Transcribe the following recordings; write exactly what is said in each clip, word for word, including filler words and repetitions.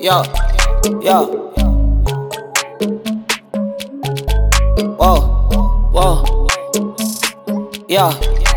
Yo, yo. Whoa, whoa. Yeah.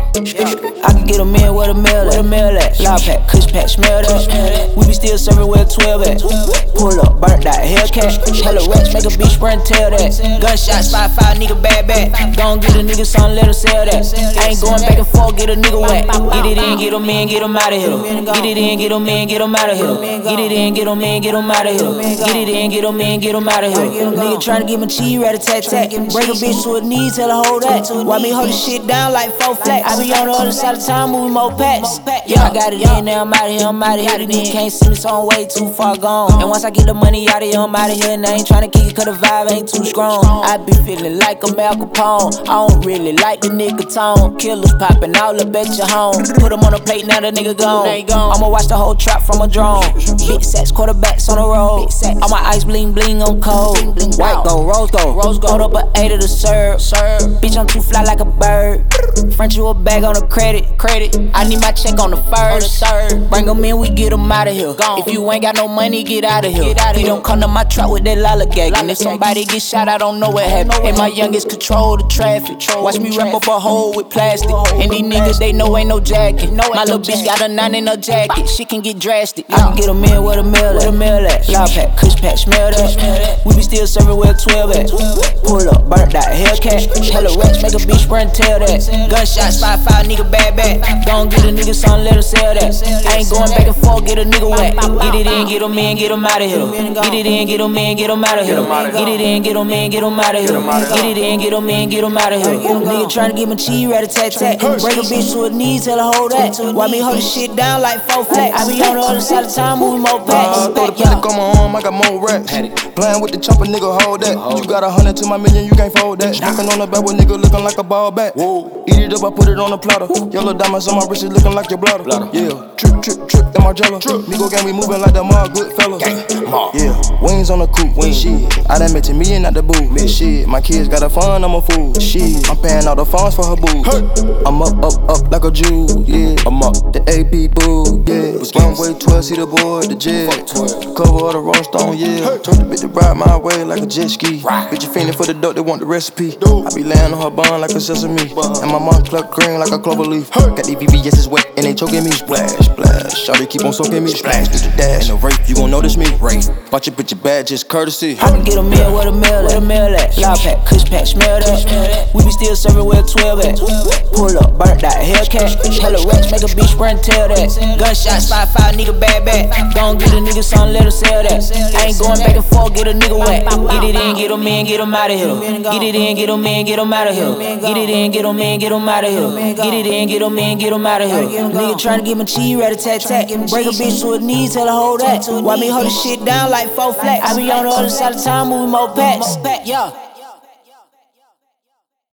I can get a meal with a meal at, a meal at. Loud pack, kush pack, smell that. We be still serving where twelve at. Pull up, burnt out, Hellcat. Hella rats, make a bitch run, tell that. Gunshots, five five, nigga bad bad. Gon' get a nigga something, let him sell that. I ain't going back and forth, get a nigga whack. Get it in, get him in, get him out of here. Get it in, get him in, get him out of here. Get it in, get him in, get him out of here. Get it in, get him in, get him out of here. Nigga tryna get my cheese rat a tat tat. Break a bitch to her knees, tell her hold that. Why me hold this shit down like four flats? I be on the other side of town, moving more packs. Yeah, I got it in there, I'm outta here, I'm outta here. The nigga can't see me, so I'm way too far gone. And once I get the money outta here, I'm outta here. And I ain't tryna kick it cause the vibe ain't too strong. I be feeling like a Al Capone. I don't really like the nigga tone. Killers popping all up at your home. Put him on a plate, now the nigga gone. I'ma watch the whole trap from a drone. Big sacks, quarterbacks on the road. All my ice bling bling on cold. White gold, rose gold. Rose gold up an eight of the serve. Bitch, I'm too fly like a bird. French you a bag on the credit. Credit. I need my check on the first. Bring them in, we get them out of here. If you ain't got no money, get out of here. He don't come to my trap with that lollygag. And if somebody get shot, I don't know what happened. And my youngest control the traffic. Watch me wrap up a hole with plastic. And these niggas, they know ain't no jacket. My little bitch got a nine in her jacket. She can get drastic. I can get a meal with a meal at. A meal at. Loud pack, kush pack, smell that. We be still serving where twelve at. Pull up, burnt out, Hellcat. Hella rats, make a bitch run, tell that. Gunshots, five five, nigga bad bad. Gon' get a nigga something, let him sell that. I ain't going back and forth, get a nigga whack. Get it in, get him in, get him out of here. Get it in, get him in, get him out of here. Get it in, get him in, get him out of here. Get it in, get him in, get him out of here. Nigga tryna get my cheese rat a tat tat. Break a bitch to her knees, tell her hold that. Why me hold this shit down like four flats? I be on the other side of town, moving more packs. Uh, throw the panic on my arm, I got more racks. Playing with the chopper, nigga, hold that. You got a hundred to my million, you can't fold that. Stepping on the back with nigga looking like a ball bat. Eat it up, I put it on the platter. Yellow diamonds on my wrist, it looking like your bladder. Yeah, trip, trip, trip, in my jello. Migo gang, we moving like the Mar good fellas. Yeah, wings on the coupe, wing shit. I done met a million at the booth. Shit, my kids got a fun, I'm a fool. Shit, I'm paying all the funds for her boo. I'm up, up, up like a Jew. Yeah, I'm up the A P boo. Yeah, one way twelve, see the boy, the jet. Cover of the Rolling Stone, yeah. Told the bitch to ride my way like a jet ski. Bitch, you fiending for the dope, they want the recipe. I be laying on her bun like a sesame. And my mom cluck green like a clover leaf. Got these V V S's wet and they choking me. Splash, splash. Shawty keep on soaking me. Splash through the dash. In the rape, you gon' notice me. Rape. Watch your bitch, your bad, just courtesy. I can get a meal with a meal at. A meal at. Loud pack, kush pack, smell that. We be still serving where twelve at. Pull up, burnt out, Hellcat. Hella rats, make a bitch run, tell that. Gunshots, five five, nigga bad bad. Gon' get a nigga something, let him sell that. I ain't going back and forth, get a nigga whack. Get it in, get him in, get him out of here. Get it in, get him in, get him out of here. Get it in, get him in, get him out of here. Get it in, get him in, get him out of here. Nigga tryna get my cheese rat a tat tat. Break a bitch to her knees, tell her hold that. Why me hold this shit down like four flats? I be on the other side of town, moving more packs. Yeah.